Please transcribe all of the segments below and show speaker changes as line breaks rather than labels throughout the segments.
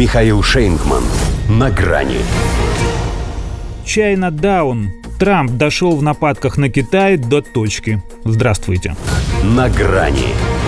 Михаил Шейнгман. На грани.
Чайна даун. Трамп дошел в нападках на Китай до точки. Здравствуйте.
На грани.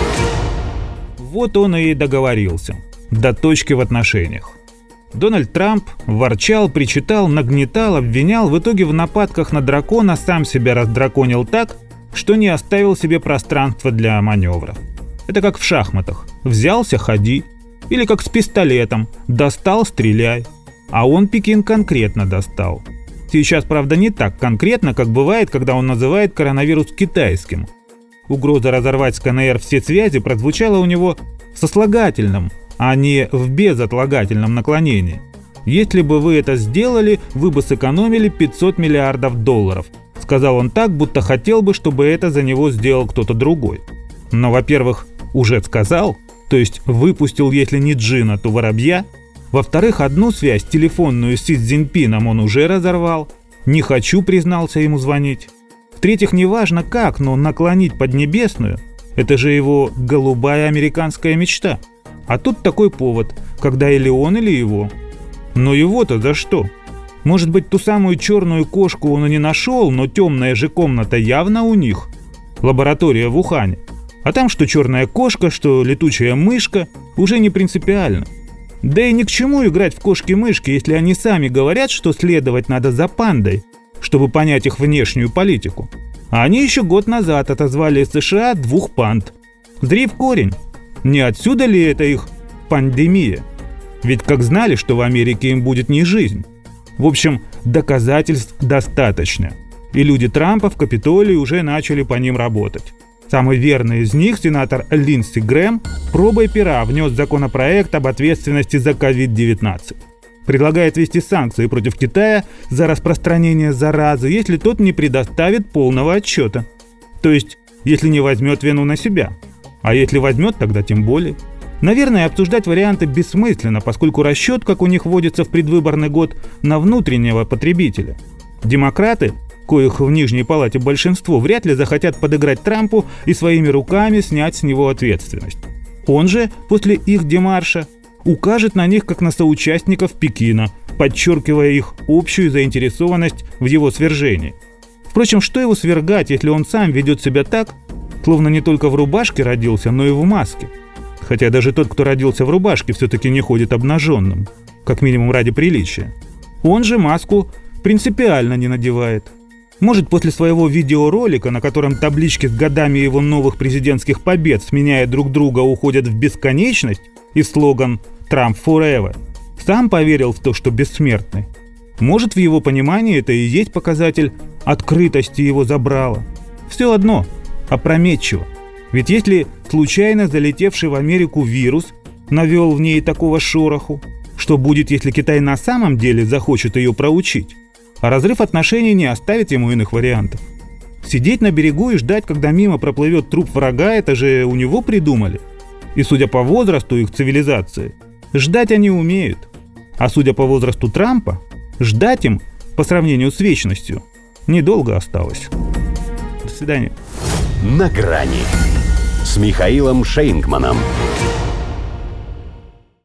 Вот он и договорился. До точки в отношениях. Дональд Трамп ворчал, причитал, нагнетал, обвинял. В итоге в нападках на дракона сам себя раздраконил так, что не оставил себе пространства для маневров. Это как в шахматах. Взялся – ходи. Или как с пистолетом. Достал – стреляй. А он Пекин конкретно достал. Сейчас, правда, не так конкретно, как бывает, когда он называет коронавирус китайским. Угроза разорвать с КНР все связи прозвучала у него в сослагательном, а не в безотлагательном наклонении. Если бы вы это сделали, вы бы сэкономили $500 миллиардов, сказал он так, будто хотел бы, чтобы это за него сделал кто-то другой. Но, во-первых, уже сказал, то есть выпустил, если не джина, то воробья. Во-вторых, одну связь, телефонную с Си Цзиньпином, он уже разорвал. Не хочу, признался ему звонить. В-третьих, неважно как, но наклонить Поднебесную – это же его голубая американская мечта. А тут такой повод, когда или он, или его. Но его-то за что? Может быть, ту самую черную кошку он и не нашел, но темная же комната явно у них. Лаборатория в Ухане. А там что черная кошка, что летучая мышка, уже не принципиально. Да и ни к чему играть в кошки-мышки, если они сами говорят, что следовать надо за пандой, чтобы понять их внешнюю политику. А они еще год назад отозвали из США 2 панд. Зри в корень. Не отсюда ли это их пандемия? Ведь как знали, что в Америке им будет не жизнь. В общем, доказательств достаточно. И люди Трампа в Капитолии уже начали по ним работать. Самый верный из них, сенатор Линдси Грэм, пробой пера внес законопроект об ответственности за COVID-19. Предлагает ввести санкции против Китая за распространение заразы, если тот не предоставит полного отчета. То есть, если не возьмет вину на себя. А если возьмет, тогда тем более. Наверное, обсуждать варианты бессмысленно, поскольку расчет, как у них водится в предвыборный год, на внутреннего потребителя. Демократы, коих в Нижней Палате большинство, вряд ли захотят подыграть Трампу и своими руками снять с него ответственность. Он же, после их демарша, укажет на них как на соучастников Пекина, подчеркивая их общую заинтересованность в его свержении. Впрочем, что его свергать, если он сам ведет себя так, словно не только в рубашке родился, но и в маске? Хотя даже тот, кто родился в рубашке, все-таки не ходит обнаженным, как минимум ради приличия. Он же маску принципиально не надевает. Может, после своего видеоролика, на котором таблички с годами его новых президентских побед, сменяя друг друга, уходят в бесконечность, и слоган «Trump forever», сам поверил в то, что бессмертный. Может, в его понимании это и есть показатель открытости его забрала. Все одно, опрометчиво. Ведь если случайно залетевший в Америку вирус навел в ней такого шороху, что будет, если Китай на самом деле захочет ее проучить? А разрыв отношений не оставит ему иных вариантов. Сидеть на берегу и ждать, когда мимо проплывет труп врага, это же у него придумали. И судя по возрасту их цивилизации, ждать они умеют. А судя по возрасту Трампа, ждать им, по сравнению с вечностью, недолго осталось. До свидания.
На грани с Михаилом Шейнгманом.